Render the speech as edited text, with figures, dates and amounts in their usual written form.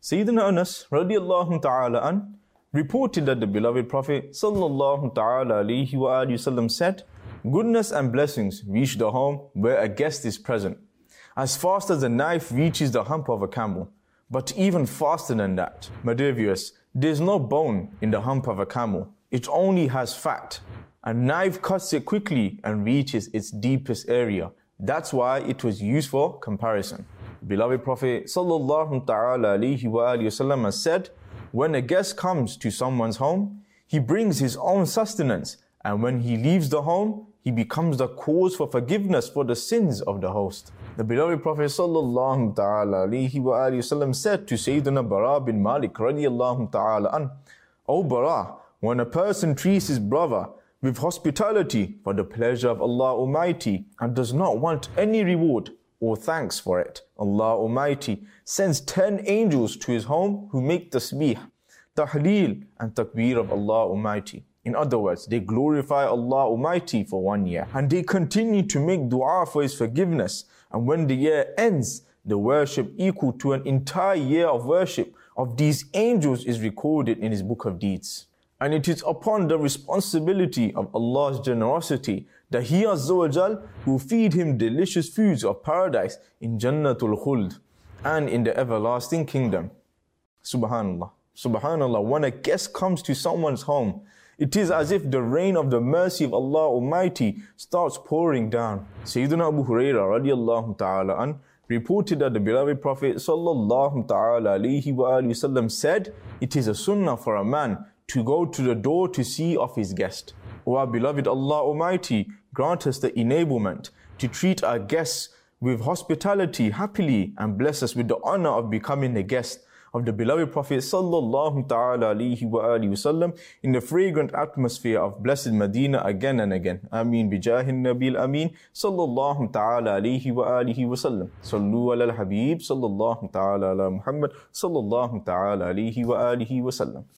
Sayyidina Anas radiallahu ta'ala an reported that the beloved Prophet sallallahu ta'ala alayhi wa sallam said, "Goodness and blessings reach the home where a guest is present, as fast as a knife reaches the hump of a camel, but even faster than that." My dear viewers, there is no bone in the hump of a camel, it only has fat. A knife cuts it quickly and reaches its deepest area. That's why it was used for comparison. Beloved Prophet sallallahu ta'ala alayhi wa sallam has said, when a guest comes to someone's home, he brings his own sustenance, and when he leaves the home, he becomes the cause for forgiveness for the sins of the host. The beloved Prophet sallallahu ta'ala alayhi wa sallam said to Sayyidina Bara bin Malik radiyallahu ta'ala an, "O Bara, when a person treats his brother with hospitality for the pleasure of Allah Almighty and does not want any reward or thanks for it, Allah Almighty sends 10 angels to his home who make tasbih, tahleel and takbir of Allah Almighty. In other words, they glorify Allah Almighty for 1 year and they continue to make dua for His forgiveness. And when the year ends, the worship equal to an entire year of worship of these angels is recorded in His book of deeds. And it is upon the responsibility of Allah's generosity that He Azza wa Jal will feed him delicious foods of paradise in Jannatul Khuld and in the everlasting kingdom." Subhanallah. Subhanallah, when a guest comes to someone's home, it is as if the rain of the mercy of Allah Almighty starts pouring down. Sayyidina Abu Hurairah radiallahu ta'ala an reported that the beloved Prophet sallallahu ta'ala alayhi wa sallam said, "It is a sunnah for a man to go to the door to see of his guest." O our beloved Allah Almighty, grant us the enablement to treat our guests with hospitality happily and bless us with the honor of becoming a guest of the beloved Prophet sallallahu ta'ala alayhi wa sallam in the fragrant atmosphere of blessed Medina again and again. Ameen bijahin nabil ameen sallallahu ta'ala alayhi wa sallam. Sallu ala al-habib sallallahu ta'ala ala Muhammad sallallahu ta'ala alayhi wa sallam.